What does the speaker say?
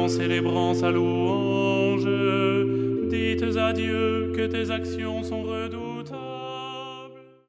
en célébrant sa louange. Dites à Dieu que tes actions sont redouables.